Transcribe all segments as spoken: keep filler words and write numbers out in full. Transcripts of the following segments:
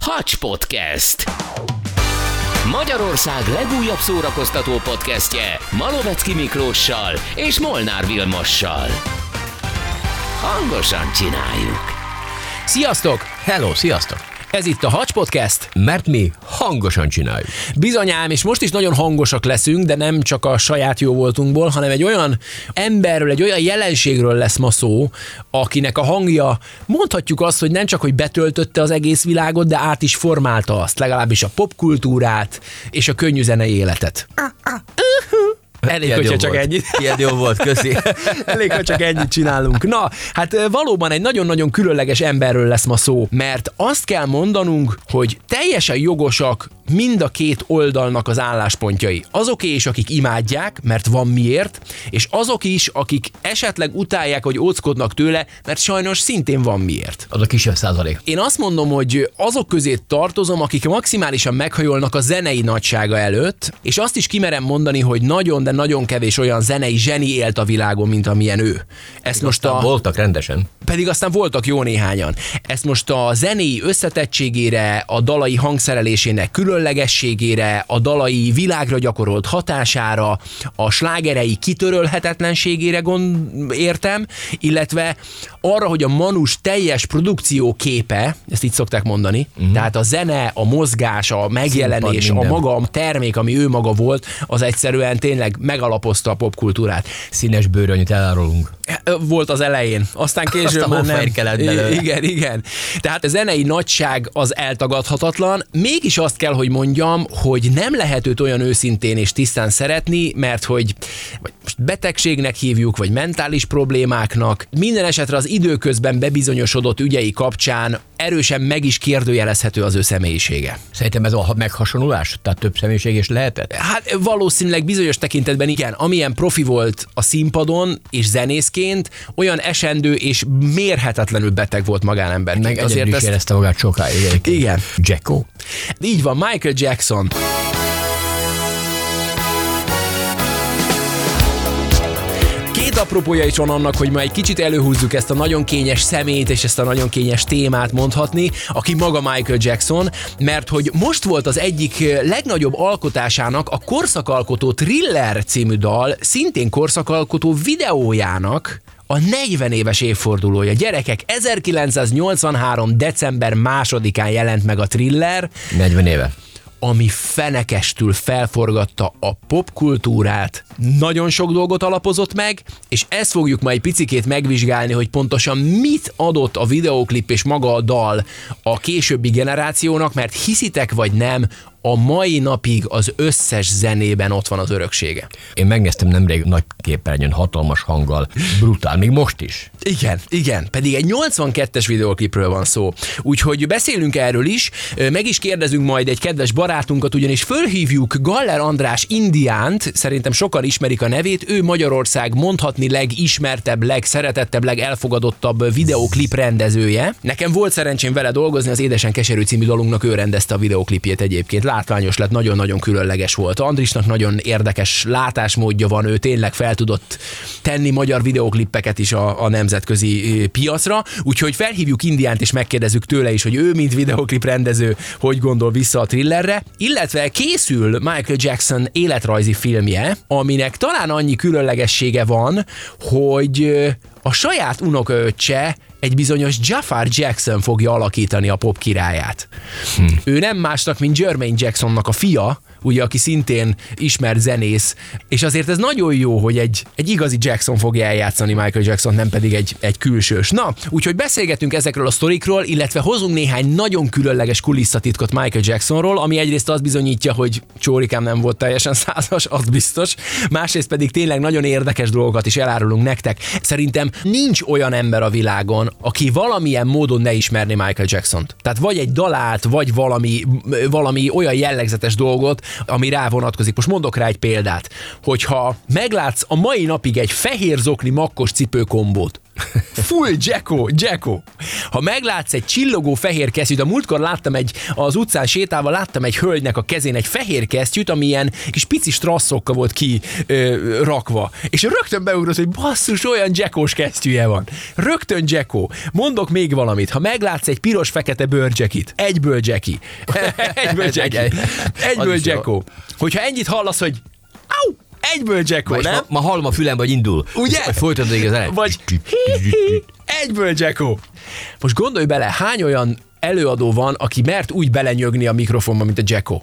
Hacs Podcast. Magyarország legújabb szórakoztató podcastje Malovecki Miklóssal és Molnár Vilmossal. Hangosan csináljuk. Sziasztok! Hello, sziasztok! Ez itt a Hacs Podcast. Mert mi hangosan csináljuk. Bizonyám, és most is nagyon hangosak leszünk, de nem csak a saját jóvoltunkból, hanem egy olyan emberről, egy olyan jelenségről lesz ma szó, akinek a hangja, mondhatjuk azt, hogy nem csak, hogy betöltötte az egész világot, de át is formálta azt, legalábbis a popkultúrát és a könnyű zenei életet. Elég, ilyen hogyha csak volt. ennyit. Ilyen jó volt, köszi. Elég, ha csak ennyit csinálunk. Na, hát valóban egy nagyon-nagyon különleges emberről lesz ma szó, mert azt kell mondanunk, hogy teljesen jogosak mind a két oldalnak az álláspontjai. Azoké is, akik imádják, mert van miért, és azok is, akik esetleg utálják, vagy óckodnak tőle, mert sajnos szintén van miért. Az a kisebb százalék. Én azt mondom, hogy azok közé tartozom, akik maximálisan meghajolnak a zenei nagysága előtt, és azt is kimerem mondani, hogy nagyon, de nagyon kevés olyan zenei zseni élt a világon, mint amilyen ő. Ezt most a... Voltak rendesen. Pedig aztán voltak jó néhányan. Ezt most a zenei összetettségére, a dalai hangszerelésének különlegességére, a dalai világra gyakorolt hatására, a slágerei kitörölhetetlenségére gond értem, illetve arra, hogy a Manus teljes produkció képe, ezt így szokták mondani, uh-huh. tehát a zene, a mozgás, a megjelenés, Színpad, a maga a termék, ami ő maga volt, az egyszerűen tényleg megalapozta a popkultúrát. Színes bőrönyöt elárulunk. Volt az elején, aztán később Aztán már nem. kellett belőle. Igen, igen. Tehát a zenei nagyság az eltagadhatatlan, mégis azt kell, hogy mondjam, hogy nem lehet őt olyan őszintén és tisztán szeretni, mert hogy vagy most betegségnek hívjuk, vagy mentális problémáknak, minden esetre az időközben bebizonyosodott ügyei kapcsán erősen meg is kérdőjelezhető az ő személyisége. Szerintem ez a meghasonulás? Tehát több személyiség is lehetett? Hát valószínűleg bizonyos tekintetben igen. Amilyen profi volt a színpadon és zenészként, olyan esendő és mérhetetlenül beteg volt magánemberként. Meg egyedül is érezte magát sokáig. Egyébként. Igen. Jacko. Így van, Michael Jackson. Két apropója is van annak, hogy ma egy kicsit előhúzzuk ezt a nagyon kényes szemét és ezt a nagyon kényes témát mondhatni, aki maga Michael Jackson, mert hogy most volt az egyik legnagyobb alkotásának, a korszakalkotó Thriller című dal, szintén korszakalkotó videójának a negyven éves évfordulója. Gyerekek, ezerkilencszáznyolcvanhárom. december másodikán jelent meg a Thriller, negyven éve. ami fenekestül felforgatta a popkultúrát. Nagyon sok dolgot alapozott meg, és ezt fogjuk majd picikét megvizsgálni, hogy pontosan mit adott a videóklip és maga a dal a későbbi generációnak, mert hiszitek vagy nem, a mai napig az összes zenében ott van az öröksége. Én megnéztem nemrég nagy képernyőn, hatalmas hanggal, brutál, még most is. Igen, igen, pedig egy nyolcvankettes videóklipről van szó. Úgyhogy beszélünk erről is, meg is kérdezünk majd egy kedves barátunkat, ugyanis fölhívjuk Galler András Indiánt, szerintem sokan ismerik a nevét, ő Magyarország mondhatni legismertebb, legszeretettebb, legelfogadottabb videóklip rendezője. Nekem volt szerencsém vele dolgozni, az Édesen Keserű című dalunknak ő rendezte a videóklipjét egyébként. Látványos lett, nagyon-nagyon különleges volt. Andrisnak nagyon érdekes látásmódja van, ő tényleg fel tudott tenni magyar videóklippeket is a, a nemzetközi piacra, úgyhogy felhívjuk Indiánt és megkérdezzük tőle is, hogy ő, mint videóklip rendező, hogy gondol vissza a Thrillerre, illetve készül Michael Jackson életrajzi filmje, aminek talán annyi különlegessége van, hogy a saját unokaöccse, egy bizonyos Jafar Jackson fogja alakítani a pop királyát. Hm. Ő nem másnak, mint Jermaine Jacksonnak a fia, ugye, aki szintén ismert zenész, és azért ez nagyon jó, hogy egy, egy igazi Jackson fogja eljátszani Michael Jackson, nem pedig egy, egy külsős. Na, úgyhogy beszélgetünk ezekről a sztorikról, illetve hozunk néhány nagyon különleges kulisszatitkot Michael Jacksonról, ami egyrészt azt bizonyítja, hogy csórikám nem volt teljesen százas, az biztos, másrészt pedig tényleg nagyon érdekes dolgokat is elárulunk nektek. Szerintem nincs olyan ember a világon, aki valamilyen módon ne ismerné Michael Jacksont. Tehát vagy egy dalát, vagy valami, valami olyan jellegzetes dolgot, ami rá vonatkozik. Most mondok rá egy példát, hogyha meglátsz a mai napig egy fehér zokni makkos cipő kombót, Full Jacko, Jacko. Ha meglátsz egy csillogó fehér kesztyűt, a múltkor láttam egy, az utcán sétálva láttam egy hölgynek a kezén egy fehér kesztyűt, ami ilyen kis pici strasszokkal volt ki ö, rakva. És rögtön beugrott, hogy basszus, olyan Jackos kesztyűje van. Rögtön Jacko. Mondok még valamit. Ha meglátsz egy piros-fekete bőrjackit, egyből Jackie. Egyből Jackie. Egyből Jacko. Hogyha ennyit hallasz, hogy au, egyből Jacko, nem? Ma, ma hallom a fülembe, hogy indul. Ugye? Vagy folytatod igazán. Vagy egyből Jacko. Most gondolj bele, hány olyan előadó van, aki mert úgy belenyögni a mikrofonba, mint a Jacko.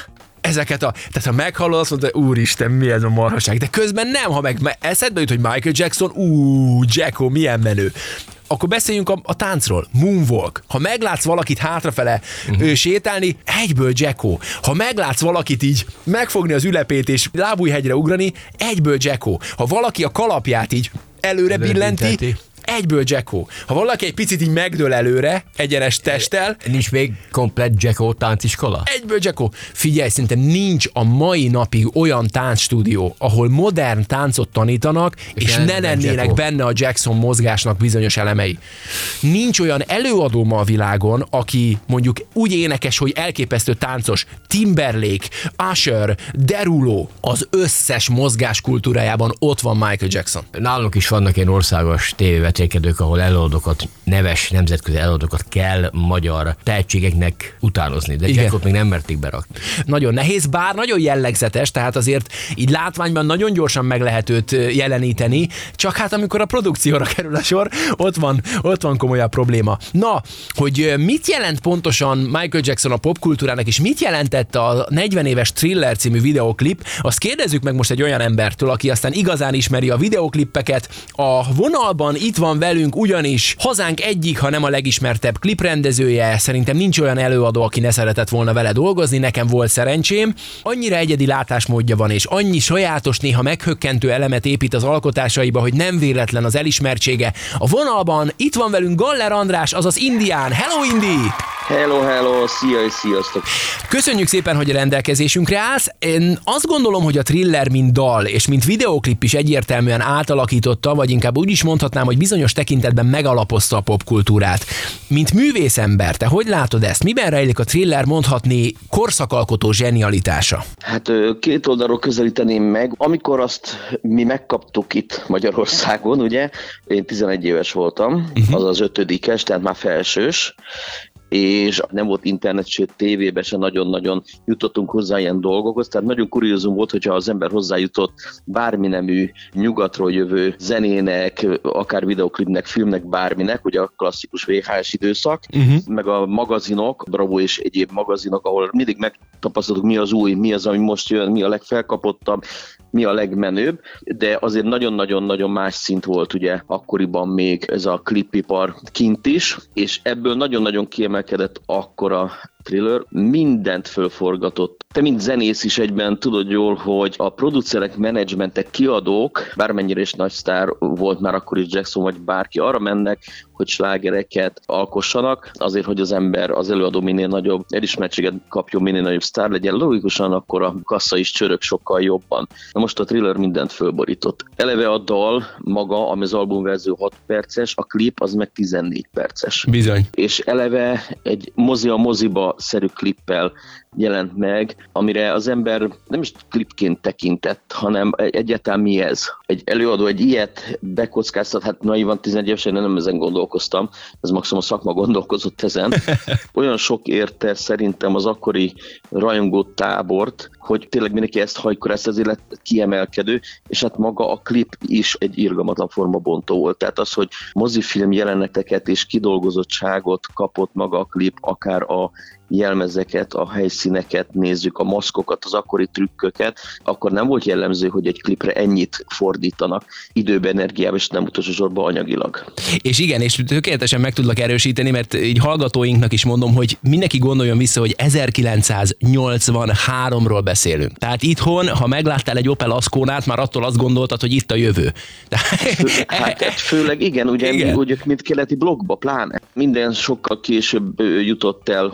Ezeket a... Tehát ha meghallod, azt mondod, úristen, mi ez a marhaság. De közben nem, ha meg eszedbe jut, hogy Michael Jackson, ú, Jacko, milyen menő. Akkor beszéljünk a, a táncról. Moonwalk. Ha meglátsz valakit hátrafele uh-huh. sétálni, egyből Jacko. Ha meglátsz valakit így megfogni az ülepét és lábújhegyre ugrani, egyből Jacko. Ha valaki a kalapját így előre billenti, egyből Jacko. Ha valaki egy picit így megdől előre, egyenes testtel. Nincs még komplett Jacko tánciskola? Egyből Jacko. Figyelj, szerintem nincs a mai napig olyan táncstúdió, ahol modern táncot tanítanak, és, és ne lennének Jacko. Benne a Jackson mozgásnak bizonyos elemei. Nincs olyan előadó ma a világon, aki mondjuk úgy énekes, hogy elképesztő táncos. Timberlake, Usher, Derulo, az összes mozgás kultúrájában ott van Michael Jackson. Nálunk is vannak ilyen országos tévévetélkedők, ahol előadókat, neves nemzetközi előadókat kell magyar tehetségeknek utánozni, de Jackot még nem merték berakni. Nagyon nehéz, bár nagyon jellegzetes, tehát azért így látványban nagyon gyorsan meg lehet őt jeleníteni, csak hát amikor a produkcióra kerül a sor, ott van, ott van komolyabb probléma. Na, hogy mit jelent pontosan Michael Jackson a popkultúrának, és mit jelentett a negyven éves Thriller című videoklip, azt kérdezzük meg most egy olyan embertől, aki aztán igazán ismeri a videoklippeket. A vonalban itt van velünk ugyanis hazánk egyik, ha nem a legismertebb kliprendezője, szerintem nincs olyan előadó, aki ne szeretett volna vele dolgozni, nekem volt szerencsém. Annyira egyedi látásmódja van, és annyi sajátos, néha meghökkentő elemet épít az alkotásaiba, hogy nem véletlen az elismertsége. A vonalban itt van velünk Galler András, azaz Indián. Hello, Indi! Hello, hello, szia és sziasztok! Köszönjük szépen, hogy a rendelkezésünkre állsz. Én azt gondolom, hogy a Thriller mint dal és mint videoklip is egyértelműen átalakította, vagy inkább úgy is mondhatnám, hogy bizonyos tekintetben megalapozta a popkultúrát. Mint művészember, te hogy látod ezt? Miben rejlik a Thriller mondhatni korszakalkotó zsenialitása? Hát két oldalról közelíteném meg. Amikor azt mi megkaptuk itt Magyarországon, ugye, én tizenegy éves voltam, uh-huh. az az ötödikes, tehát már felsős, és nem volt internet, sőt tévében se nagyon-nagyon jutottunk hozzá ilyen dolgokhoz, tehát nagyon kuriózum volt, hogyha az ember hozzájutott bármi nemű nyugatról jövő zenének, akár videoklipnek, filmnek, bárminek, ugye a klasszikus vé há es időszak, uh-huh. meg a magazinok, Bravo és egyéb magazinok, ahol mindig megtapasztaltuk, mi az új, mi az, ami most jön, mi a legfelkapottabb, mi a legmenőbb, de azért nagyon-nagyon-nagyon más szint volt ugye akkoriban még ez a klipipar kint is, és ebből nagyon-nagyon kiemelkedett akkor a Thriller, mindent fölforgatott. Te mint zenész is egyben tudod jól, hogy a producerek, menedzsmentek, kiadók, bármennyire is nagy sztár volt már akkor is Jackson vagy bárki, arra mennek, hogy slágereket alkossanak, azért, hogy az ember, az előadó minél nagyobb elismertséget kapjon, minél nagyobb sztár legyen. Logikusan akkor a kassa is csörög sokkal jobban. Na most a Thriller mindent fölborított. Eleve a dal maga, ami az albumverzió hat perces, a klip az meg tizennégy perces. Bizony. És eleve egy mozi a moziba szerű klippel jelent meg, amire az ember nem is klipként tekintett, hanem egyáltalán mi ez. Egy előadó egy ilyet bekockáztat, hát naivan tizenegy évesen nem ezen gondolkoztam, ez maximum a szakma gondolkozott ezen. Olyan sok érte szerintem az akkori rajongó tábort, hogy tényleg mindenki ezt hajkor, ezt azért lett kiemelkedő, és hát maga a klip is egy irgalmatlan formabontó volt. Tehát az, hogy mozifilm jeleneteket és kidolgozottságot kapott maga a klip, akár a jelmezeket, a helyszíneket nézzük, a maszkokat, az akkori trükköket, akkor nem volt jellemző, hogy egy klipre ennyit fordítanak időben, energiában, és nem utolsó sorban anyagilag. És igen, és tökéletesen meg tudlak erősíteni, mert így hallgatóinknak is mondom, hogy mindenki gondoljon vissza, hogy ezerkilencszáznyolcvanháromról beszélünk. Tehát itthon, ha megláttál egy Opel Asconát, már attól azt gondoltad, hogy itt a jövő. Hát főleg igen, ugye igen. Mi, úgy, mint keleti blokkba, pláne. Minden sokkal később jutott el hozzánk,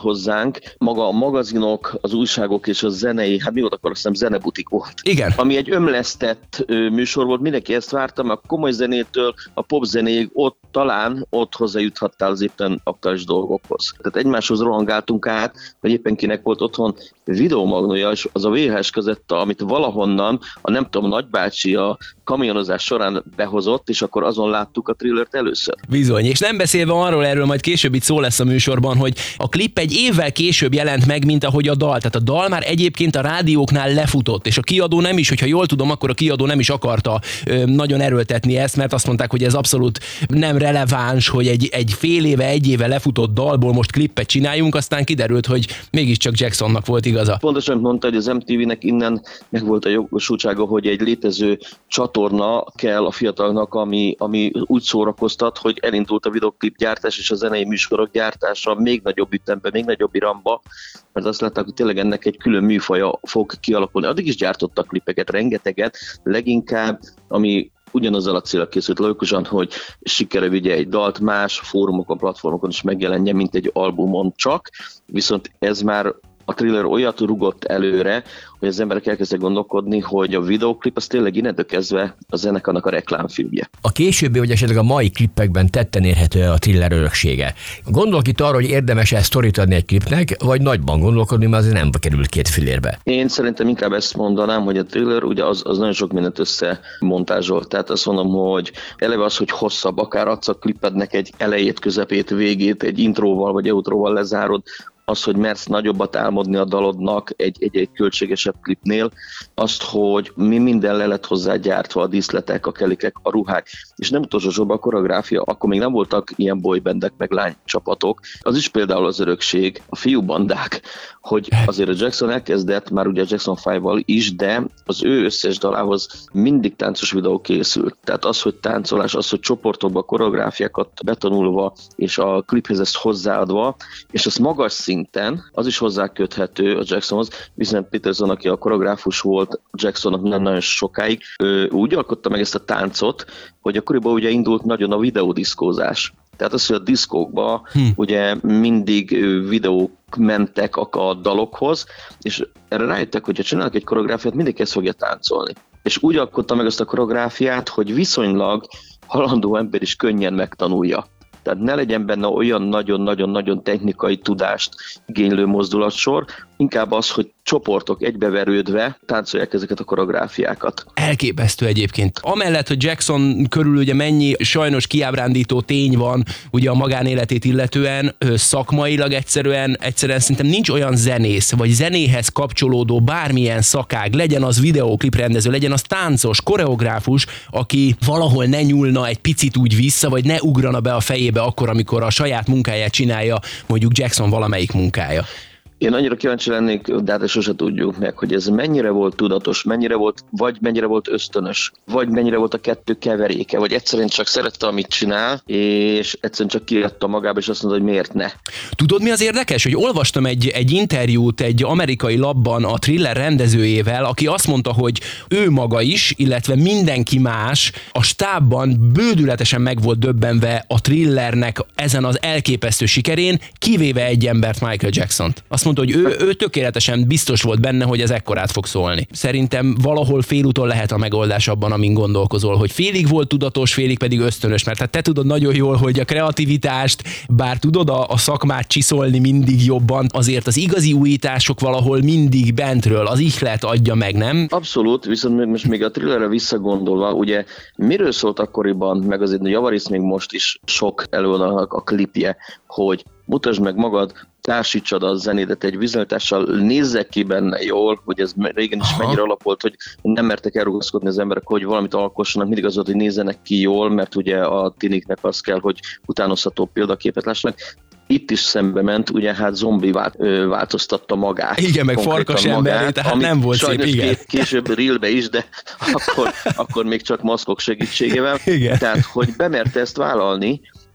munkánk, maga a magazinok, az újságok és a zenei, hát mi volt akkor, azt hiszem zenebutik volt. Igen. Ami egy ömlesztett ö, műsor volt, mindenki ezt várta, mert a komoly zenétől a pop zenéig ott talán ott hozzájuthattál az éppen aktuális dolgokhoz. Tehát egymáshoz rohangáltunk át, hogy éppen kinek volt otthon videómagnója, és az a vé há es kazetta, amit valahonnan a nem tudom, nagybácsi a kamionozás során behozott, és akkor azon láttuk a Thrillert először. Bizony, és nem beszélve arról, erről majd később itt szó lesz a műsorban, hogy a klip egy évvel később jelent meg, mint ahogy a dal. Tehát a dal már egyébként a rádióknál lefutott, és a kiadó nem is, hogyha jól tudom, akkor a kiadó nem is akarta ö, nagyon erőltetni ezt, mert azt mondták, hogy ez abszolút nem releváns, hogy egy, egy fél éve, egy éve lefutott dalból most klippet csináljunk, aztán kiderült, hogy mégiscsak Jacksonnak volt igaza. Pontosan mondta, hogy az em té vé-nek innen meg volt a jogosultsága, hogy egy létező csatorna kell a fiatalnak, ami, ami úgy szórakoztat, hogy elindult a videoklip gyártás és a zenei műsorok gyártása még nagyobb ütemben, még nagyobb iramba, mert azt látták, hogy tényleg ennek egy külön műfaja fog kialakulni. Addig is gyártottak klipeket, rengeteget, leginkább, ami ugyanazzal a célra készült logikusan, hogy sikere vigye egy dalt más fórumokon, platformokon is megjelenje, mint egy albumon csak, viszont ez már a Thriller olyat rugott előre, hogy az emberek elkezdtek gondolkodni, hogy a videóklip az tényleg innentől kezdve a zenekarnak a reklámfilmje. A későbbi, vagy esetleg a mai klippekben tetten érhető a Thriller öröksége. Gondolok itt arra, hogy érdemes-e sztorit adni egy klipnek, vagy nagyban gondolkodni, mert azért nem kerül két fillérbe. Én szerintem inkább ezt mondanám, hogy a Thriller ugye az, az nagyon sok mindent összemontázsolt. Tehát azt mondom, hogy eleve az, hogy hosszabb, akár adsz a klipednek egy elejét, közepét, végét, egy intróval vagy outróval lezárod, az, hogy mersz nagyobbat álmodni a dalodnak egy, egy, egy költségesebb klipnél, azt, hogy mi minden le lett hozzá gyártva, a díszletek, a kelikek, a ruhák, és nem utolsó sorban a koreográfia, akkor még nem voltak ilyen boybandek, meg lánycsapatok. Az is például az örökség, a fiúbandák, hogy azért a Jackson elkezdett, már ugye a Jackson ötvel is, de az ő összes dalához mindig táncos videó készült. Tehát az, hogy táncolás, az, hogy csoportokba koreográfiákat betanulva, és a kliphez ezt hozzáadva, és az magas szinten, az is hozzáköthető a Jacksonhoz, viszont Peterson, aki a koreográfus volt Jacksonnak nem nagyon sokáig, ő úgy alkotta meg ezt a táncot, hogy akkoriban ugye indult nagyon a videódiszkózás. Tehát az, hogy a diszkókban hm. ugye mindig videók mentek a dalokhoz, és erre rájöttek, hogyha csinálnak egy koreográfiát, mindenki ezt fogja táncolni. És úgy alkotta meg ezt a koreográfiát, hogy viszonylag halandó ember is könnyen megtanulja. Tehát ne legyen benne olyan nagyon-nagyon-nagyon technikai tudást igénylő mozdulatsor, inkább az, hogy csoportok egybeverődve táncolják ezeket a koreográfiákat. Elképesztő egyébként. Amellett, hogy Jackson körül ugye mennyi sajnos kiábrándító tény van ugye a magánéletét illetően, szakmailag egyszerűen, egyszerűen szerintem nincs olyan zenész, vagy zenéhez kapcsolódó bármilyen szakág, legyen az videókliprendező, legyen az táncos, koreográfus, aki valahol ne nyúlna egy picit úgy vissza, vagy ne ugrana be a fejébe akkor, amikor a saját munkáját csinálja mondjuk Jackson valamelyik munkája. Én annyira kíváncsi lennék, de hát sose tudjuk meg, hogy ez mennyire volt tudatos, mennyire volt, vagy mennyire volt ösztönös, vagy mennyire volt a kettő keveréke, vagy egyszerűen csak szerette, amit csinál, és egyszerűen csak kiadta magába, és azt mondta, hogy miért ne. Tudod, mi az érdekes? Hogy olvastam egy, egy interjút egy amerikai labban a Thriller rendezőjével, aki azt mondta, hogy ő maga is, illetve mindenki más a stábban bődületesen meg volt döbbenve a Thrillernek ezen az elképesztő sikerén, kivéve egy embert, Michael Jacksont. Azt mondta, hogy ő, ő tökéletesen biztos volt benne, hogy ez ekkorát fog szólni. Szerintem valahol félúton lehet a megoldás abban, amin gondolkozol, hogy félig volt tudatos, félig pedig ösztönös, mert hát te tudod nagyon jól, hogy a kreativitást, bár tudod a, a szakmát csiszolni mindig jobban, azért az igazi újítások valahol mindig bentről, az ihlet adja meg, nem? Abszolút, viszont most még a Thrillerre visszagondolva, ugye miről szólt akkoriban, meg azért a Javarészt még most is sok előadónak a klipje, hogy mutasd meg magad, társítsad a zenédet egy vizualitással, nézzek ki benne jól, hogy ez régen is Aha. mennyire alap volt, hogy nem mertek elrugaszkodni az emberek, hogy valamit alkossanak, mindig az volt, hogy nézzenek ki jól, mert ugye a tiniknek az kell, hogy utánozható példaképet lássanak. Itt is szembe ment, ugye hát zombi vált, ö, változtatta magát. Igen, meg farkas ember, tehát nem volt szép, igen. Kés, később reelbe is, de akkor, akkor még csak maszkok segítségével. Igen. Tehát, hogy bemerte ezt vállalni,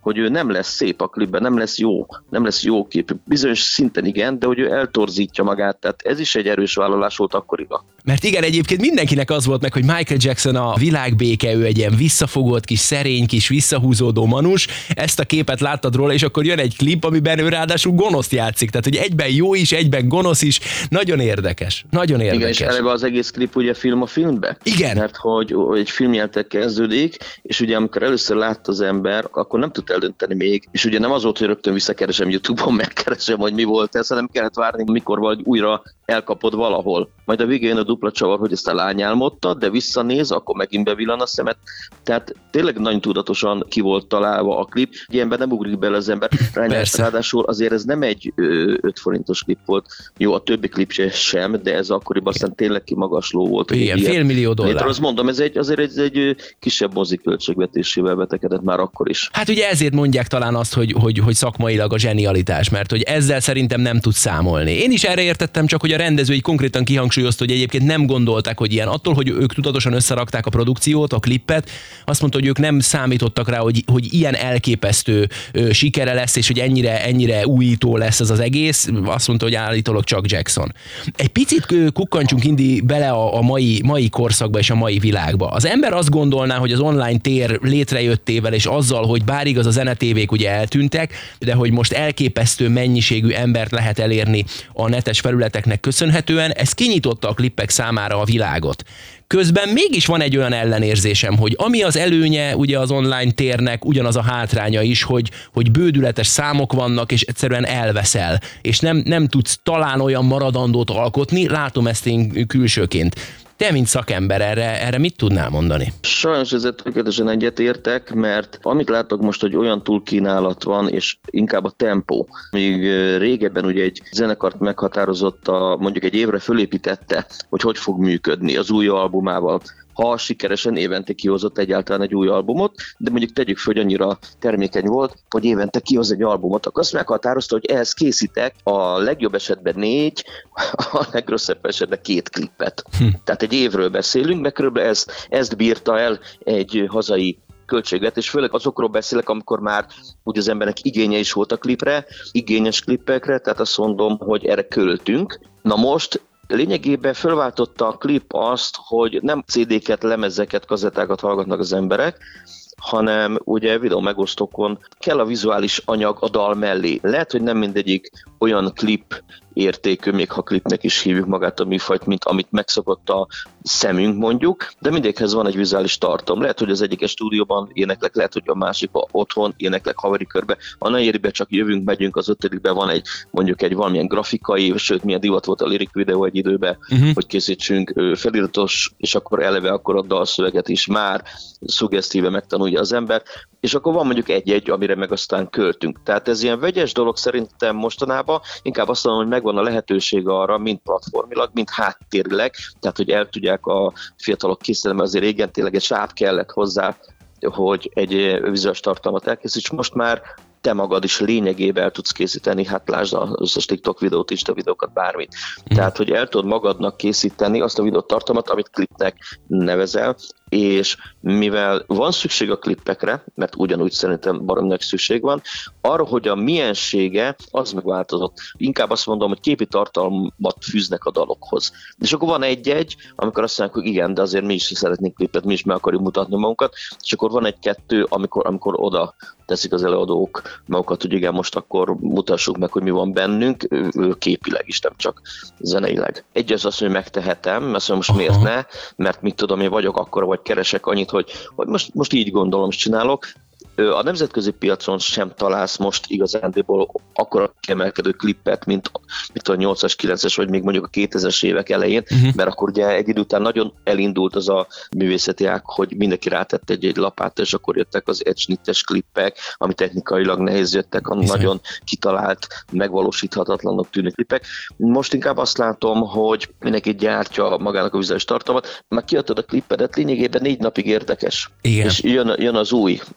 hogy ő nem lesz szép a klipben, nem lesz jó, nem lesz jó kép. Bizonyos szinten igen, de hogy ő eltorzítja magát, tehát ez is egy erős vállalás volt akkoriban. Mert igen, egyébként mindenkinek az volt meg, hogy Michael Jackson a világbéke, ő egy ilyen visszafogott kis, szerény kis, visszahúzódó manus, ezt a képet láttad róla, és akkor jön egy klip, amiben ő ráadásul gonoszt játszik, tehát hogy egyben jó is, egyben gonosz is, nagyon érdekes, nagyon érdekes. Igen, és eleve az egész klip ugye film a filmbe. Igen. Mert hogy egy filmjelentek kezdődik, és ugye amikor először látta az ember, akkor nem tud eldönteni még, és ugye nem az volt, hogy rögtön visszakeresem YouTube-on, megkeresem, hogy mi volt ez, hanem kellett várni, mikor vagy újra elkapod valahol. Majd a végén a dupla csavar, hogy ezt a lány álmodta, de visszanéz, akkor megint bevillan a szemet. Tehát tényleg nagyon tudatosan ki volt találva a klip. Ilyenben nem ugrik bele az ember. Ráadásul azért ez nem egy öt forintos klip volt. Jó, a többi klip sem, de ez akkoriban aztán tényleg kimagasló volt. Igen, fél millió dollár. Létre, azt mondom, ez egy, azért egy, egy kisebb moziköltségvetésével betekedett már akkor is. Hát ugye ezért mondják talán azt, hogy, hogy, hogy szakmailag a zsenialitás, mert hogy ezzel szerintem nem tud számolni. Én is erre értettem, csak hogy a rendező így konkrétan kihangsúlyozta, hogy egyébként nem gondolták, hogy ilyen. Attól, hogy ők tudatosan összerakták a produkciót, a klippet, azt mondta, hogy ők nem számítottak rá, hogy, hogy ilyen elképesztő ö, sikere lesz, és hogy ennyire, ennyire újító lesz ez az egész. Azt mondta, hogy állítólag csak Jackson. Egy picit kukkantsunk Indi bele a, a mai, mai korszakba és a mai világba. Az ember azt gondolná, hogy az online tér létrejöttével, és azzal, hogy bár igaz a zenetévék ugye eltűntek, de hogy most elképesztő mennyiségű embert lehet elérni a netes felületeknek köszönhetően, ez kinyitotta a klippek számára a világot. Közben mégis van egy olyan ellenérzésem, hogy ami az előnye ugye az online térnek, ugyanaz a hátránya is, hogy, hogy bődületes számok vannak, és egyszerűen elveszel, és nem, nem tudsz talán olyan maradandót alkotni, látom ezt én külsőként. Te, mint szakember, erre, erre mit tudnál mondani? Sajnos ezzel tökéletesen egyetértek, mert amit látok most, hogy olyan túlkínálat van, és inkább a tempó. Míg régebben ugye egy zenekart meghatározott, a, mondjuk egy évre fölépítette, hogy hogy fog működni az új albumával. Ha sikeresen évente kihozott egyáltalán egy új albumot, de mondjuk tegyük föl, hogy annyira termékeny volt, hogy évente kihoz egy albumot, akkor azt meghatározta, hogy ehhez készítek a legjobb esetben négy, a legrosszabb esetben két klippet. Hm. Tehát egy évről beszélünk, meg körülbelül ezt, ezt bírta el egy hazai költségvetés, főleg azokról beszélek, amikor már úgy az embernek igénye is volt a klipre, igényes klippekre, tehát azt mondom, hogy erre költünk. Na most lényegében felváltotta a klip azt, hogy nem cé dé-ket, lemezeket, kazettákat hallgatnak az emberek, hanem ugye videó megosztókon kell a vizuális anyag a dal mellé. Lehet, hogy nem mindegyik olyan klip értékű, még ha klipnek is hívjuk magát a műfajt, mint amit megszokott a szemünk mondjuk, de mindegyikhez van egy vizuális tartalom. Lehet, hogy az egyik stúdióban éneklek, lehet, hogy a másikban otthon éneklek haveri körbe, a negyedikben csak jövünk, megyünk, az ötödikben van egy mondjuk egy valamilyen grafikai, sőt milyen divat volt a lirik videó egy időben, uh-huh. hogy készítsünk feliratos, és akkor eleve akkor a dalszöveget is már szuggesztíve megtanulja az ember, és akkor van mondjuk egy-egy, amire meg aztán költünk. Tehát ez ilyen vegyes dolog szerintem mostanában, inkább azt mondom, hogy megvan a lehetőség arra, mind platformilag, mind háttérileg, tehát hogy el tudják a fiatalok készíteni, mert azért régen tényleg egy sáv kellett hozzá, hogy egy vizuális tartalmat elkészíts. Most már te magad is lényegében el tudsz készíteni, hát lásd az összes TikTok videót, Insta videókat, bármit. Mm. Tehát, hogy el tudod magadnak készíteni azt a videót tartalmat, amit klipnek nevezel, és mivel van szükség a klippekre, mert ugyanúgy szerintem baromi nagy szükség van, arra, hogy a miensége az megváltozott. Inkább azt mondom, hogy képi tartalmat fűznek a dalokhoz. És akkor van egy-egy, amikor azt mondják, hogy igen, de azért mi is szeretnénk klippet, mi is meg akarjuk mutatni magunkat, és akkor van egy-kettő, amikor, amikor oda teszik az előadók magukat, hogy igen, most akkor mutassuk meg, hogy mi van bennünk, képileg is, nem csak zeneileg. Egy az azt, hogy megtehetem, mert most Aha. miért ne, mert mit tudom, én vagyok akkora, vagy keresek annyit, hogy, hogy most, most így gondolom, és csinálok. A nemzetközi piacon sem találsz most igazándiból akkora kiemelkedő klippet, mint, mint a nyolcas, kilences, vagy még mondjuk a kétezres évek elején, uh-huh. mert akkor ugye egy idő után nagyon elindult az a művészeti ág, hogy mindenki rátett egy-egy lapát, és akkor jöttek az egy-snittes klippek, ami technikailag nehéz jöttek, a nagyon kitalált, megvalósíthatatlanok tűnő klippek. Most inkább azt látom, hogy mindenki gyártja magának a vizuális tartalmat, már kiadtad a klippedet, lényegében négy napig érdekes. Igen. És jön, jön az új. Tehát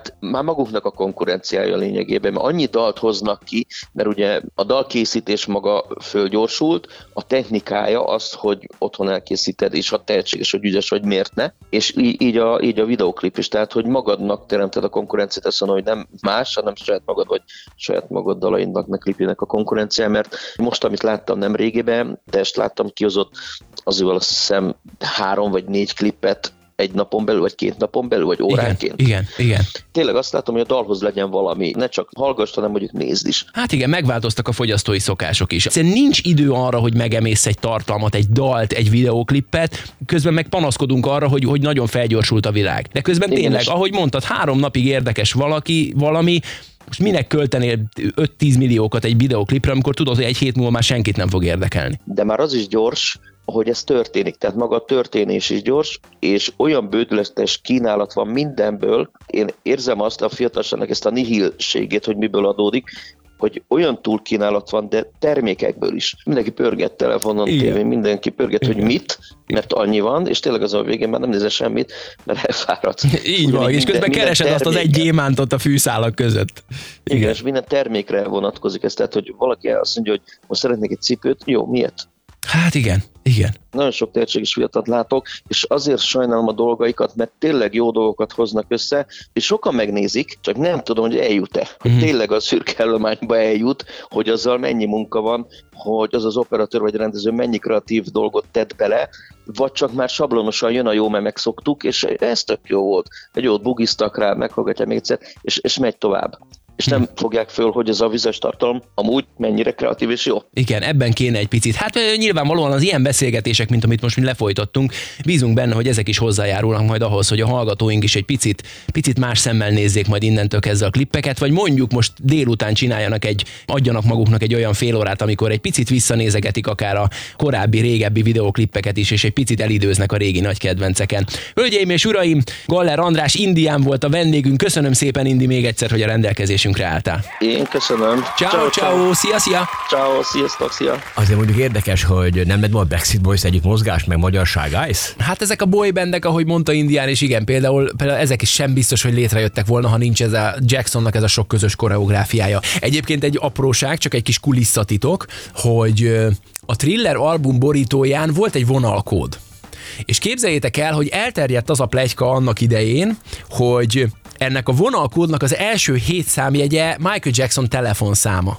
Tehát már maguknak a konkurenciája lényegében, mert annyi dalt hoznak ki, mert ugye a dalkészítés maga fölgyorsult, a technikája az, hogy otthon elkészíted, és ha tehetséges, hogy ügyes, hogy miért ne, és így, így, a, így a videóklip is, tehát hogy magadnak teremted a konkurenciát, azt mondom, hogy nem más, hanem saját magad, vagy saját magad dalaidnak, meg klipjének a konkurencia, mert most, amit láttam nem régiben, test láttam, kihozott azért azt hiszem három vagy négy klippet egy napon belül, vagy két napon belül, vagy óránként. Igen, igen, igen. Tényleg azt látom, hogy a dalhoz legyen valami, ne csak hallgass, hanem mondjuk nézd is. Hát igen, megváltoztak a fogyasztói szokások is. Egyszerűen nincs idő arra, hogy megemészsz egy tartalmat, egy dalt, egy videóklippet, közben meg panaszkodunk arra, hogy, hogy nagyon felgyorsult a világ. De közben igen, tényleg, ahogy mondtad, három napig érdekes valaki, valami, most minek költenél öt-tíz milliókat egy videóklipre, amikor tudod, hogy egy hét múlva már senkit nem fog érdekelni. De már az is gyors, hogy ez történik, tehát maga a történés is gyors, és olyan bődületes kínálat van mindenből, én érzem azt a fiatalságnak ezt a nihilségét, hogy miből adódik, hogy olyan túlkínálat van, de termékekből is. Mindenki pörget telefonon, tévén, mindenki pörget, igen, hogy mit, mert annyi van, és tényleg az a végén már nem nézel semmit, mert elfáradsz. Így van, és közben keresed azt az egy gyémántot a fűszálak között. Igen, igen, és minden termékre vonatkozik ez, tehát hogy valaki azt mondja, hogy most szeretnék egy cipőt, jó, miért? Hát igen, igen. Nagyon sok tehetséges fiatalt látok, és azért sajnálom a dolgaikat, mert tényleg jó dolgokat hoznak össze, és sokan megnézik, csak nem tudom, hogy eljut-e. Hogy mm. tényleg a szürke állományba eljut, hogy azzal mennyi munka van, hogy az az operatőr vagy rendező mennyi kreatív dolgot tett bele, vagy csak már sablonosan jön a jó, mert megszoktuk, és ez tök jó volt. Egy jót bugiztak rá, meghallgatja még egyszer, és, és megy tovább. És nem fogják föl, hogy ez a vizes tartalom amúgy mennyire kreatív és jó. Igen, ebben kéne egy picit. Hát nyilvánvalóan az ilyen beszélgetések, mint amit most mi lefolytattunk, bízunk benne, hogy ezek is hozzájárulnak majd ahhoz, hogy a hallgatóink is egy picit, picit más szemmel nézzék majd innentől kezdve a klippeket, vagy mondjuk most délután csináljanak egy, adjanak maguknak egy olyan fél órát, amikor egy picit visszanézegetik akár a korábbi, régebbi videóklippeket is, és egy picit elidőznek a régi nagy kedvenceken. Hölgyeim és uraim, Galler András Indián volt a vendégünk. Köszönöm szépen, Indi, még egyszer, hogy a rendelkezés álltál. Én köszönöm. Ciao, ciao, szia, szia. Ciao, sziasztok, szia. Azért mondjuk érdekes, hogy nem lett ma a Backstreet Boys együtt mozgás, meg magyarság, Guys? Hát ezek a boybandek, ahogy mondta Indián, és igen, például, például ezek is sem biztos, hogy létrejöttek volna, ha nincs ez a Jacksonnak ez a sok közös koreográfiája. Egyébként egy apróság, csak egy kis kulisszatitok, hogy a Thriller album borítóján volt egy vonalkód. És képzeljétek el, hogy elterjedt az a pletyka annak idején, hogy ennek a vonalkódnak az első hét számjegye Michael Jackson telefonszáma.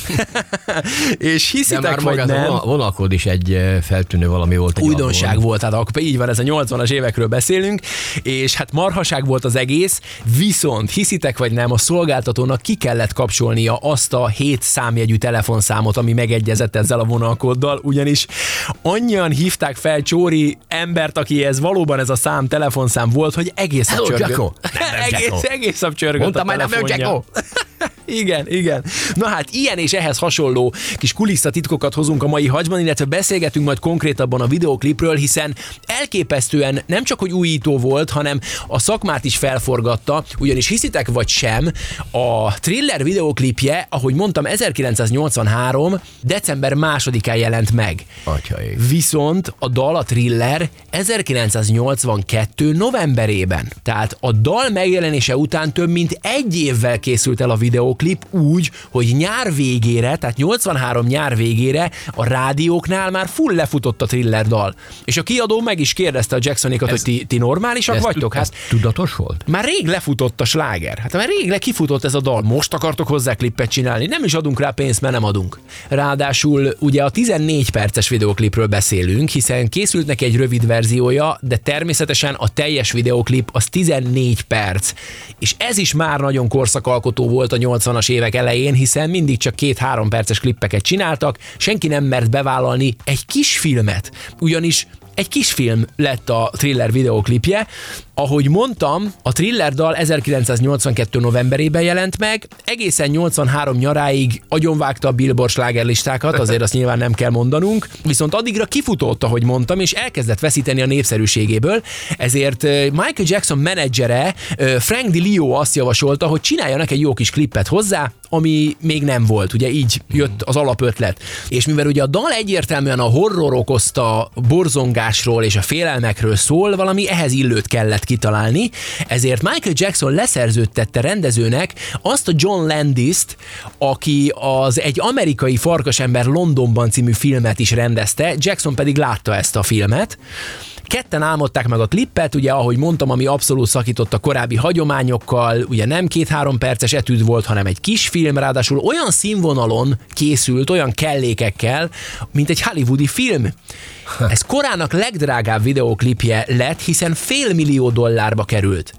És hiszitek, vagy nem? A vonalkód is egy feltűnő valami volt. Egy újdonság album. volt, hát akkor így van, ez a nyolcvanas évekről beszélünk, és hát marhaság volt az egész, viszont hiszitek, vagy nem, a szolgáltatónak ki kellett kapcsolnia azt a hét számjegyű telefonszámot, ami megegyezett ezzel a vonalkóddal, ugyanis annyian hívták fel Csóri embert, aki ez valóban ez a szám, telefonszám volt, hogy egész Hello, csörgött. egész, egész a csörgött a telefonja. Igen, igen. Na hát ilyen és ehhez hasonló kis kulisszatitkokat hozunk a mai hagyban, illetve beszélgetünk majd konkrétabban a videóklipről, hiszen elképesztően nem csak, hogy újító volt, hanem a szakmát is felforgatta, ugyanis hiszitek vagy sem, a Thriller videóklipje, ahogy mondtam, ezerkilencszáznyolcvanhárom. december másodikán jelent meg. Atyaik. Viszont a dal, a Thriller ezerkilencszáznyolcvankettő. novemberében. Tehát a dal megjelenése után több mint egy évvel készült el a videóklip úgy, hogy nyár végére, tehát nyolcvanhárom nyár végére a rádióknál már full lefutott a Thriller dal. És a kiadó meg is kérdezte a Jacksonékat, hogy ti, ti normálisak ez vagytok? Hát tudatos volt? Már rég lefutott a sláger. Hát már rég lekifutott ez a dal. Most akartok hozzá klippet csinálni. Nem is adunk rá pénzt, mert nem adunk. Ráadásul ugye a tizennégy perces videóklipről beszélünk, hiszen készült neki egy rövid verziója, de természetesen a teljes videóklip az tizennégy perc. És ez is már nagyon korszakalkotó volt a nyolcvanas évek elején, hiszen mindig csak két-három perces klippeket csináltak, senki nem mert bevállalni egy kis filmet, ugyanis egy kisfilm lett a Thriller videóklipje. Ahogy mondtam, a Thriller dal ezerkilencszáznyolcvankettő. novemberében jelent meg, egészen nyolcvanhárom nyaráig agyonvágta a Billboard slágerlistákat, azért azt nyilván nem kell mondanunk, viszont addigra kifutott, ahogy mondtam, és elkezdett veszíteni a népszerűségéből, ezért Michael Jackson menedzsere Frank DiLio azt javasolta, hogy csináljanak egy jó kis klippet hozzá, ami még nem volt, ugye így jött az alapötlet. És mivel ugye a dal egyértelműen a horror okozta borzongásról és a félelmekről szól, valami ehhez illőt kellett kitalálni, ezért Michael Jackson leszerződtette rendezőnek azt a John Landis-t, aki az Egy amerikai farkasember Londonban című filmet is rendezte, Jackson pedig látta ezt a filmet. Ketten álmodták meg a klippet, ugye ahogy mondtam, ami abszolút szakított a korábbi hagyományokkal, ugye nem két-három perces etűd volt, hanem egy kis film, ráadásul olyan színvonalon készült, olyan kellékekkel, mint egy hollywoodi film. Ez korának legdrágább videóklipje lett, hiszen félmillió dollárba került.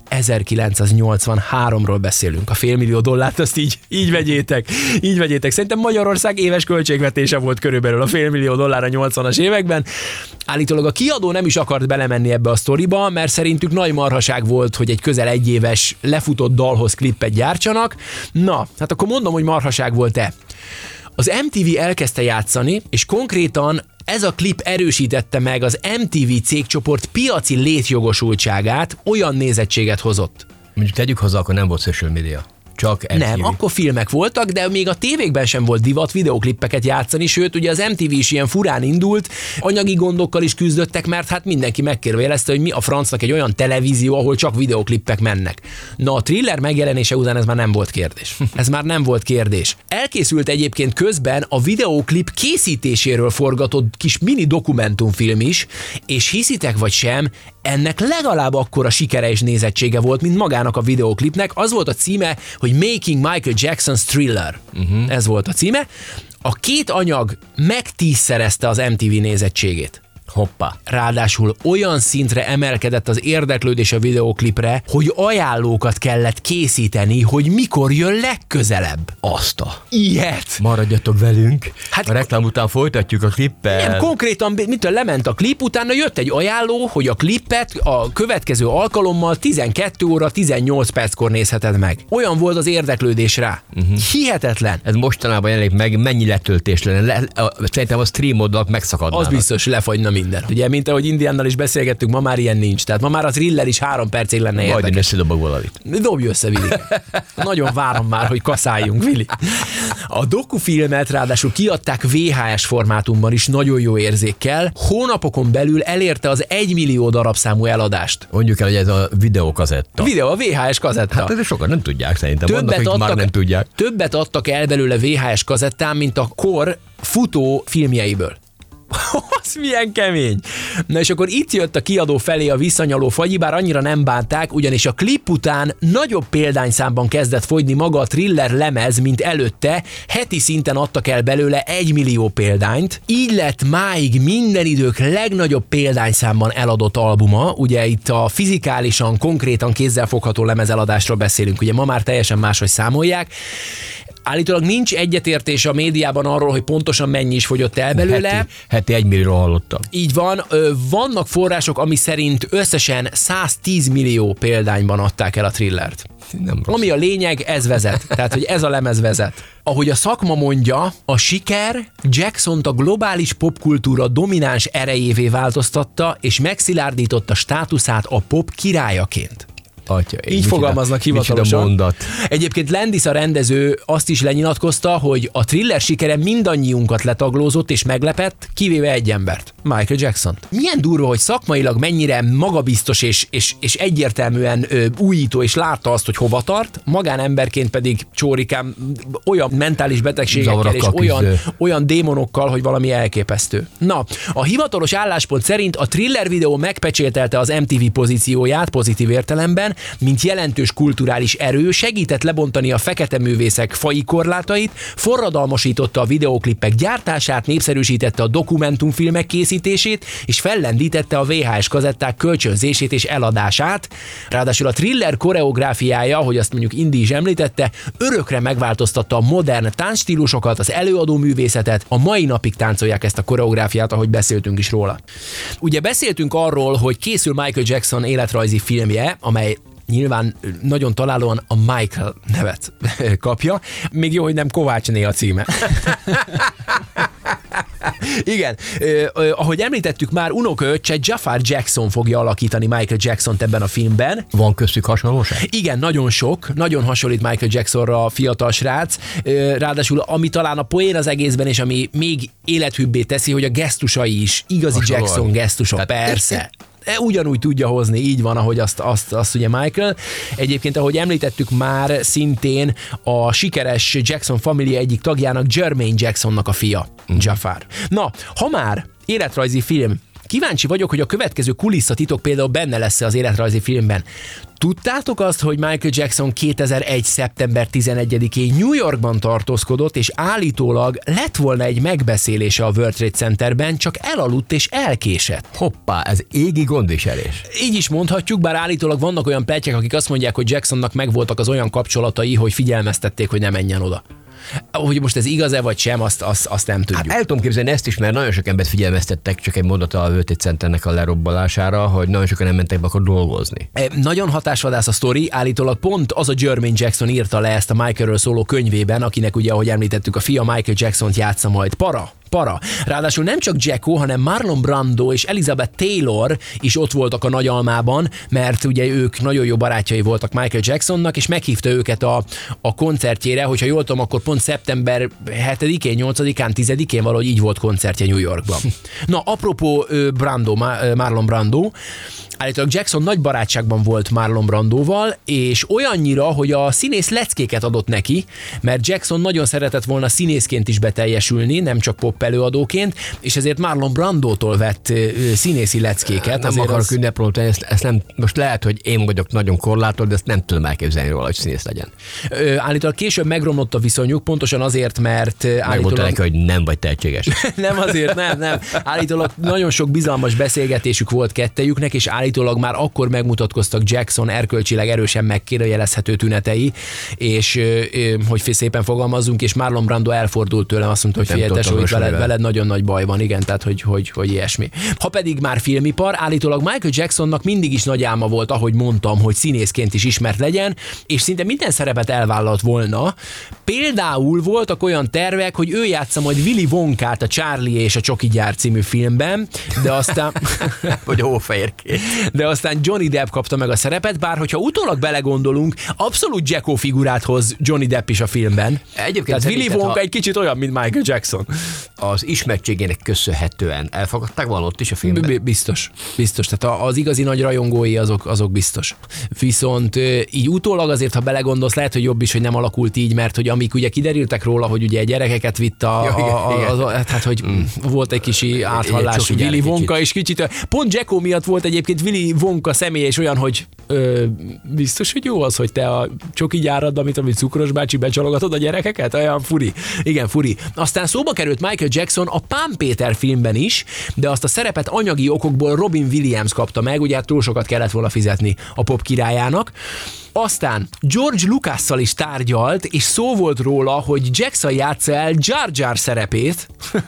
ezerkilencszáznyolcvanháromról beszélünk. A félmillió dollárt azt így, így vegyétek. Így vegyétek. Szerintem Magyarország éves költségvetése volt körülbelül a félmillió dollár a nyolcvanas években. Állítólag a kiadó nem is akart belemenni ebbe a sztoriba, mert szerintük nagy marhaság volt, hogy egy közel egyéves lefutott dalhoz klippet gyártsanak. Na, hát akkor mondom, hogy marhaság volt-e. Az em té vé elkezdte játszani, és konkrétan ez a klip erősítette meg az em té vé cégcsoport piaci létjogosultságát, olyan nézettséget hozott. Mondjuk tegyük hozzá, akkor nem volt social media. Csak em té vé. Nem, akkor filmek voltak, de még a tévékben sem volt divat videoklippeket játszani, sőt, ugye az em té vé is ilyen furán indult, anyagi gondokkal is küzdöttek, mert hát mindenki megkérdezte, hogy mi a francnak egy olyan televízió, ahol csak videoklippek mennek. Na, a Thriller megjelenése után ez már nem volt kérdés. Ez már nem volt kérdés. Elkészült egyébként közben a videoklip készítéséről forgatott kis mini dokumentumfilm is, és hiszitek vagy sem, ennek legalább akkora sikere és nézettsége volt, mint magának a videoklipnek. Az volt a címe, hogy Making Michael Jackson's Thriller. Uh-huh. Ez volt a címe. A két anyag megtízszerezte az em té vé nézettségét. Hoppá. Ráadásul olyan szintre emelkedett az érdeklődés a videóklipre, hogy ajánlókat kellett készíteni, hogy mikor jön legközelebb. Azt a... Ilyet! Maradjatok velünk. Hát a reklám után folytatjuk a klippel. Nem, konkrétan, mitől lement a klip, utána jött egy ajánló, hogy a klippet a következő alkalommal tizenkét óra tizennyolc perckor nézheted meg. Olyan volt az érdeklődés rá. Uh-huh. Hihetetlen. Ez mostanában jelenik meg, mennyi letöltés lenne. Le, a, szerintem a stream oldalak megszakadnának. Az biztos, lefagyna minden. Ugye, mint ahogy Indiánnal is beszélgettünk, ma már ilyen nincs. Tehát ma már a Thriller is három percig lenne érdekes. Majd én összedobok valamit. Dobj össze, Vili. Nagyon várom már, hogy kaszáljunk, Vili. A dokufilmet ráadásul kiadták vé há es formátumban is, nagyon jó érzékkel. Hónapokon belül elérte az egymillió darabszámú eladást. Mondjuk el, hogy ez a videókazetta. A videó, a vé há es kazetta. Hát ez sokan nem tudják szerintem. Többet Vannak, adtak, már nem tudják. Többet adtak el belőle vé há es kazettán, mint a kor futó filmjeiből. Az milyen kemény. Na és akkor itt jött a kiadó felé a visszanyaló fagyi, bár annyira nem bánták, ugyanis a klip után nagyobb példányszámban kezdett fogyni maga a Thriller lemez, mint előtte, heti szinten adtak el belőle egymillió példányt. Így lett máig minden idők legnagyobb példányszámban eladott albuma, ugye itt a fizikálisan, konkrétan kézzelfogható lemezeladásról beszélünk, ugye ma már teljesen máshogy számolják. Állítólag nincs egyetértés a médiában arról, hogy pontosan mennyi is fogyott el belőle. Heti, heti egy millióról hallottam. Így van. Vannak források, ami szerint összesen száztíz millió példányban adták el a Thrillert. Nem rossz. Ami a lényeg, ez vezet. Tehát, hogy ez a lemez vezet. Ahogy a szakma mondja, a siker Jacksont a globális popkultúra domináns erejévé változtatta, és megszilárdította státuszát a pop királyaként. Atya, így fogalmaznak hivatalosan. Egyébként Landis a rendező azt is lenyilatkozta, hogy a Thriller sikere mindannyiunkat letaglózott és meglepett, kivéve egy embert, Michael Jacksont. Milyen durva, hogy szakmailag mennyire magabiztos és, és, és egyértelműen ö, újító, és látta azt, hogy hova tart, magánemberként pedig csórikám olyan mentális betegségekkel és olyan, olyan démonokkal, hogy valami elképesztő. Na, a hivatalos álláspont szerint a Thriller videó megpecsételte az em té vé pozícióját pozitív értelemben, mint jelentős kulturális erő, segített lebontani a fekete művészek faji korlátait, forradalmasította a videóklipek gyártását, népszerűsítette a dokumentumfilmek készítését, és fellendítette a vé há es kazetták kölcsönzését és eladását. Ráadásul a Thriller koreográfiája, ahogy azt mondjuk Indi is említette, örökre megváltoztatta a modern táncstílusokat, az előadó művészetet, a mai napig táncolják ezt a koreográfiát, ahogy beszéltünk is róla. Ugye beszéltünk arról, hogy készül Michael Jackson életrajzi filmje, amely nyilván nagyon találóan a Michael nevet kapja. Még jó, hogy nem Kovácsné a címe. Igen, eh, eh, ahogy említettük már, unokaöccse Jafar Jackson fogja alakítani Michael Jacksont ebben a filmben. Van köztük hasonlóság? Igen, nagyon sok, nagyon hasonlít Michael Jacksonra a fiatal srác. Eh, ráadásul ami talán a poén az egészben, és ami még élethűbbé teszi, hogy a gesztusai is igazi Hasonlóan. Jackson gesztusok, Tehát persze. ugyanúgy tudja hozni, így van, ahogy azt, azt, azt ugye Michael. Egyébként, ahogy említettük már, szintén a sikeres Jackson família egyik tagjának, Jermaine Jacksonnak a fia, Jafar. Na, ha már életrajzi film, kíváncsi vagyok, hogy a következő kulisszatitok például benne lesz az életrajzi filmben. Tudtátok azt, hogy Michael Jackson kétezer-egy. szeptember tizenegyedikén New Yorkban tartózkodott, és állítólag lett volna egy megbeszélése a World Trade Centerben, csak elaludt és elkésett. Hoppá, ez égi gondviselés. Így is mondhatjuk, bár állítólag vannak olyan pletyek, akik azt mondják, hogy Jacksonnak megvoltak az olyan kapcsolatai, hogy figyelmeztették, hogy ne menjen oda. Hogy most ez igaz-e vagy sem, azt, azt, azt nem tudjuk. Hát el tudom képzelni ezt is, mert nagyon sok embert figyelmeztettek, csak egy mondata a World Trade Centernek a lerobbalására, hogy nagyon sokan nem mentek be akkor dolgozni. E, nagyon hatásvadász a sztori, állítólag pont az a Jermaine Jackson írta le ezt a Michaelről szóló könyvében, akinek ugye, ahogy említettük, a fia Michael Jacksont játsza majd. Para. Para. Ráadásul nem csak Jacko, hanem Marlon Brando és Elizabeth Taylor is ott voltak a nagyalmában, mert ugye ők nagyon jó barátjai voltak Michael Jacksonnak, és meghívta őket a, a koncertjére, hogyha jól tudom, akkor pont szeptember hetedikén, nyolcadikán, tizedikén valahogy így volt koncertje New Yorkban. Na, apropó Brando, Marlon Brando, állítólag Jackson nagy barátságban volt Marlon Brandoval, és olyannyira, hogy a színész leckéket adott neki, mert Jackson nagyon szeretett volna színészként is beteljesülni, nem csak pop előadóként, és ezért Marlon Brandótól vett színészi leckéket. Nem akarok az... ünnepolni, ezt, ezt nem, most lehet, hogy én vagyok nagyon korlátolt, de ezt nem tudom elképzelni róla, hogy színész legyen. Állítólag később megromlott a viszonyuk, pontosan azért, mert állítólag... neki, hogy nem vagy tehetséges. Nem azért, nem, nem. Állítólag nagyon sok bizalmas beszélgetésük volt kettejüknek, és állítólag már akkor megmutatkoztak Jackson erkölcsileg erősen megkérdőjelezhető tünetei, és hogy szépen fogalmazzunk, és Marlon Brando elfordult tőlem, azt mondta, hogy figyelj, tesó, veled, veled nagyon nagy baj van, igen, tehát hogy, hogy, hogy ilyesmi. Ha pedig már filmipar, állítólag Michael Jacksonnak mindig is nagy álma volt, ahogy mondtam, hogy színészként is ismert legyen, és szinte minden szerepet elvállalt volna. Például voltak olyan tervek, hogy ő játsza majd Willy Wonkát a Charlie és a Csoki gyár című filmben, de aztán... vagy hófehérként. De aztán Johnny Depp kapta meg a szerepet, bár hogyha utólag belegondolunk, abszolút Jacko figurát hoz Johnny Depp is a filmben. Egyébként Willy Wonka ha... egy kicsit olyan, mint Michael Jackson. Az ismertségének köszönhetően elfogadták volna ott is a filmben? Biztos, biztos. Tehát az igazi nagy rajongói azok, azok biztos. Viszont így utólag azért, ha belegondolsz, lehet, hogy jobb is, hogy nem alakult így, mert hogy amik ugye kiderültek róla, hogy ugye gyerekeket vitt a, ja, a, a, a tehát hogy mm. volt egy kicsi áthallás Willy Wonka, és kicsit, pont Jacko miatt volt egyébként Willy Wonka személye is olyan, hogy ö, biztos, hogy jó az, hogy te a csoki gyárad, amit, amit Cukros bácsi becsalogatod a gyerekeket? Olyan furi. Igen, furi. Aztán szóba került Michael Jackson a Pán Péter filmben is, de azt a szerepet anyagi okokból Robin Williams kapta meg, ugye hát túl sokat kellett volna fizetni a pop királyának. Aztán George Lucasszal is tárgyalt, és szó volt róla, hogy Jackson játsza el Jar Jar szerepét.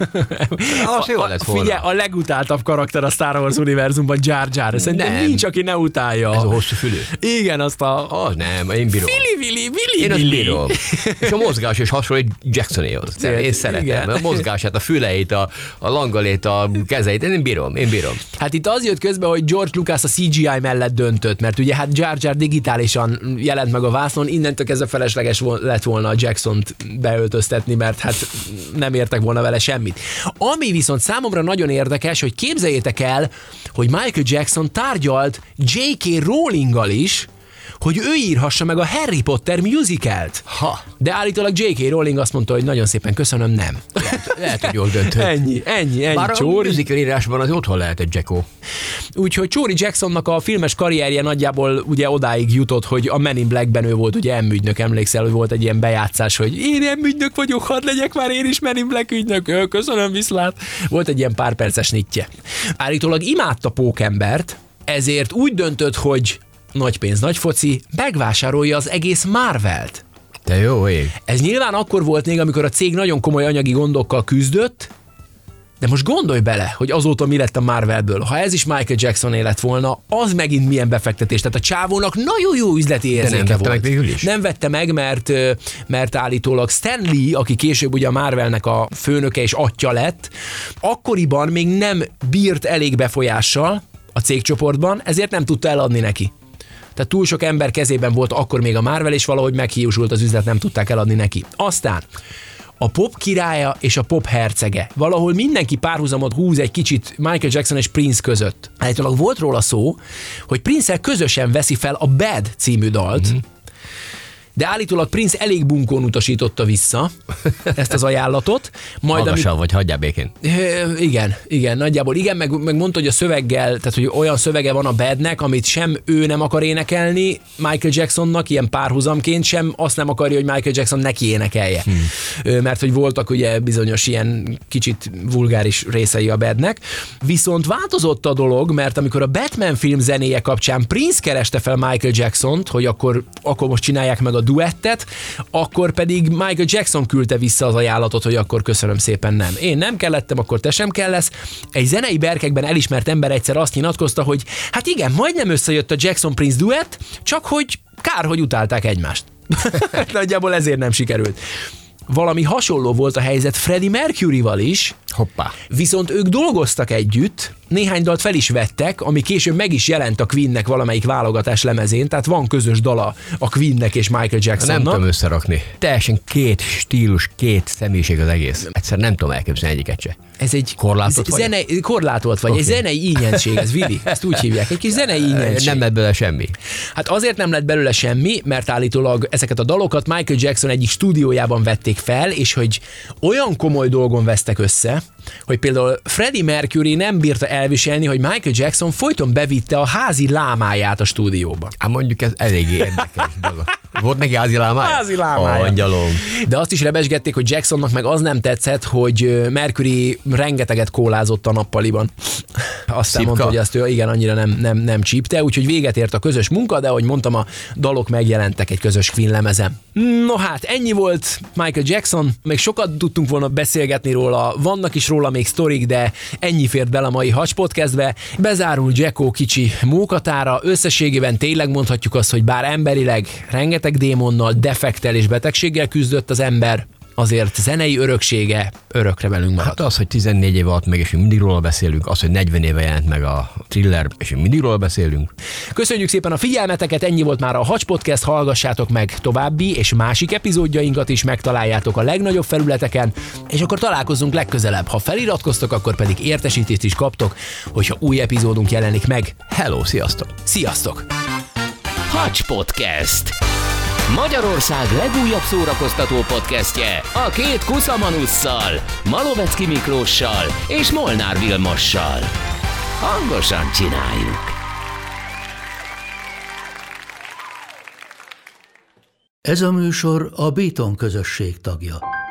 Az jó lett volna. Figyelj, a legutáltabb karakter a Star Wars univerzumban Jar Jar. Szerintem nem. Nincs, aki ne utálja. Ez a hosszú fülű. Igen, azt a... Az nem, én bírom. Willy, Willy, Willy, Én azt bírom. És a mozgás is hasonlít Jacksonéhoz. Én szeretem. Igen. A mozgását, a füleit, a, a langalét, a kezeit. Én bírom, én bírom. Hát itt az jött közben, hogy George Lucas a cé gé í mellett döntött, mert ugye hát Jar Jar digitálisan jelent meg a vásznon, innentől kezdve felesleges lett volna a Jacksont beöltöztetni, mert hát nem értek volna vele semmit. Ami viszont számomra nagyon érdekes, hogy képzeljétek el, hogy Michael Jackson tárgyalt jé ká Rowlinggal is, hogy ő írhassa meg a Harry Potter musicalt. Ha. De állítólag jé ká Rowling azt mondta, hogy nagyon szépen köszönöm, nem. Lehet, lehet hogy jól döntött. Ennyi, ennyi, ennyi. Bár Csóri. a musical írásban az otthon lehet egy Jacko. Úgyhogy Csóri Jacksonnak a filmes karrierje nagyjából ugye odáig jutott, hogy a Men in Blackben ő volt ugye M-ügynök, emlékszel, hogy volt egy ilyen bejátszás, hogy én M-ügynök vagyok, hadd legyek már én is Men in Black ügynök, köszönöm, viszlát. Volt egy ilyen pár perces nittje. Állítólag imádta Pókembert, ezért úgy döntött, hogy nagy pénz, nagy foci, megvásárolja az egész Marvelt. De jó ég. Ez nyilván akkor volt még, amikor a cég nagyon komoly anyagi gondokkal küzdött, de most gondolj bele, hogy azóta mi lett a Marvelből. Ha ez is Michael Jackson élet volna, az megint milyen befektetés. Tehát a csávónak nagyon jó üzleti érzéke nem volt. Meg végül is. Nem vette meg, mert, mert állítólag Stan Lee, aki később ugye a Marvelnek a főnöke és atya lett, akkoriban még nem bírt elég befolyással a cégcsoportban, ezért nem tudta eladni neki. Tehát túl sok ember kezében volt akkor még a Marvel, és valahogy meghiúsult az üzlet, nem tudták eladni neki. Aztán a pop királya és a pop hercege. Valahol mindenki párhuzamot húz egy kicsit Michael Jackson és Prince között. Állítólag volt róla szó, hogy Prince-el közösen veszi fel a Bad című dalt, mm-hmm. de állítólag Prince elég bunkón utasította vissza ezt az ajánlatot. Majd Magasabb, ami... vagy hagyjál békén. Igen, igen, nagyjából igen, meg, meg mondta, hogy a szöveggel, tehát hogy olyan szövege van a Badnek, amit sem ő nem akar énekelni Michael Jacksonnak, ilyen párhuzamként, sem azt nem akarja, hogy Michael Jackson neki énekelje. Hmm. Mert hogy voltak ugye bizonyos ilyen kicsit vulgáris részei a Badnek. Viszont változott a dolog, mert amikor a Batman film zenéje kapcsán Prince kereste fel Michael Jacksont, hogy akkor, akkor most csinálják meg a duettet, akkor pedig Michael Jackson küldte vissza az ajánlatot, hogy akkor köszönöm szépen nem. Én nem kellettem, akkor te sem kellesz. Egy zenei berkekben elismert ember egyszer azt nyilatkozta, hogy hát igen, majdnem összejött a Jackson-Prince duett, csak hogy kár, hogy utálták egymást. Nagyjából ezért nem sikerült. Valami hasonló volt a helyzet Freddie Mercuryval is. Hoppá. Viszont ők dolgoztak együtt, néhány dalt fel is vettek, ami később meg is jelent a Queennek valamelyik válogatás lemezén, tehát van közös dala a Queennek és Michael Jacksonnak. Nem tudom összerakni. Teljesen két stílus, két személyiség az egész. Egyszer nem tudom elképzelni egyiket se. Ez egy korlátot vagy? Zene, korlátolt vagy, okay. Egy zenei ínyenség, ez Vili, ezt úgy hívják, egy kis zenei ínyenség. Nem lett belőle semmi. Hát azért nem lett belőle semmi, mert állítólag ezeket a dalokat Michael Jackson egyik stúdiójában vették fel, és hogy olyan komoly dolgon vesztek össze, hogy például Freddie Mercury nem bírta elviselni, hogy Michael Jackson folyton bevitte a házi lámáját a stúdióba. Hát mondjuk ez eléggé érdekes dolog. Volt neki házi lámája? Házi lámája. Angyalom. De azt is rebesgették, hogy Jacksonnak meg az nem tetszett, hogy Mercury rengeteget kólázott a nappaliban. Aztán Szipka. Mondta, hogy azt ő igen, annyira nem, nem, nem csípte, úgyhogy véget ért a közös munka, de ahogy mondtam, a dalok megjelentek egy közös Queen lemezen. No hát, ennyi volt Michael Jackson. Még sokat tudtunk volna beszélgetni róla, vannak is róla még sztorik, de ennyi fért bele a mai Hacs Podcastbe. Bezárul Jacko kicsi mókatára, összességében tényleg mondhatjuk azt, hogy bár emberileg rengeteg démonnal, defektel és betegséggel küzdött az ember, azért zenei öröksége örökre velünk marad. Hát az, hogy tizennégy év alatt meg, és mindig róla beszélünk, az, hogy negyven éve jelent meg a Thriller, és mindig róla beszélünk. Köszönjük szépen a figyelmeteket, ennyi volt már a Hacs Podcast, hallgassátok meg további és másik epizódjainkat is megtaláljátok a legnagyobb felületeken, és akkor találkozzunk legközelebb. Ha feliratkoztok, akkor pedig értesítést is kaptok, hogyha új epizódunk jelenik meg. Hello, sziasztok! Sziasztok! Hacs Podcast. Magyarország legújabb szórakoztató podcastje a két kuszamanusszal, Malovecki Miklóssal és Molnár Vilmossal. Hangosan csináljuk! Ez a műsor a Béton közösség tagja.